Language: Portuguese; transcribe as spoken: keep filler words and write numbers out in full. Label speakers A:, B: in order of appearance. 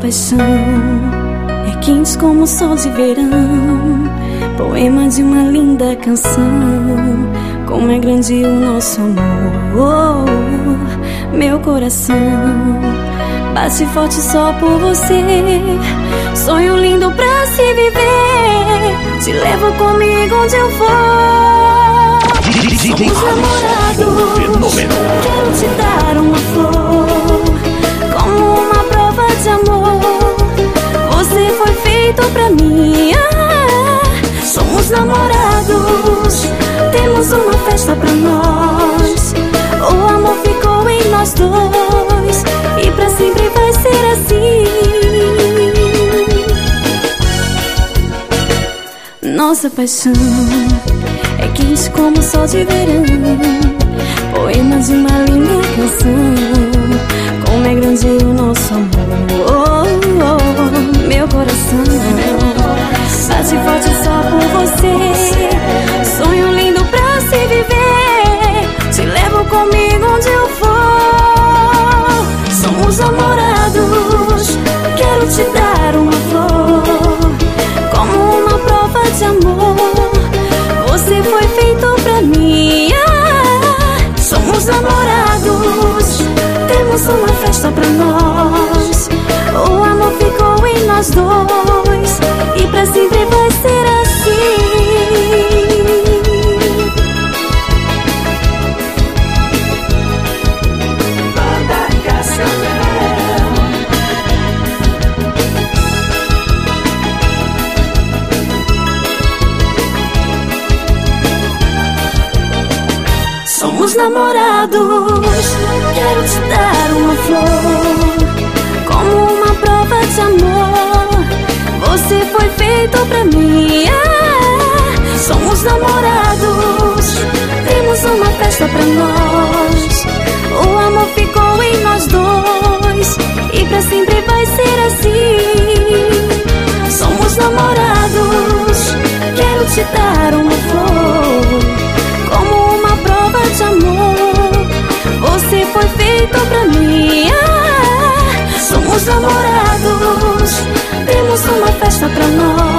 A: paixão é quente como o sol de verão, poema de uma linda canção. Como é grande o nosso amor, oh, meu coração bate forte só por você. Sonho lindo pra se viver, te levo comigo onde eu for. Somos namorados, quero te dar uma flor como uma prova de amor. Você foi feito pra mim. Ah, somos namorados, temos uma festa pra nós. O amor ficou em nós dois e pra sempre vai ser assim. Nossa paixão é quente como o sol de verão, poema de uma linda canção. Como é grande o nosso amor, oh, oh, meu coração bate forte só por você. Sonho lindo pra se viver, te levo comigo onde eu for. Somos namorados, quero te dar uma flor como uma prova de amor. Você foi feito pra mim. Ah, somos namorados, temos uma festa pra nós. O amor ficou em nós dois e pra sempre vai ser assim. Somos namorados, quero te dar uma flor como uma prova de amor. Você foi feito pra mim. Ah, somos namorados, temos uma festa pra nós. O amor ficou em nós dois e pra sempre vai ser assim. Somos namorados, quero te dar uma flor como uma prova de amor. Você foi feito pra mim. Ah, somos namorados, temos uma festa pra nós.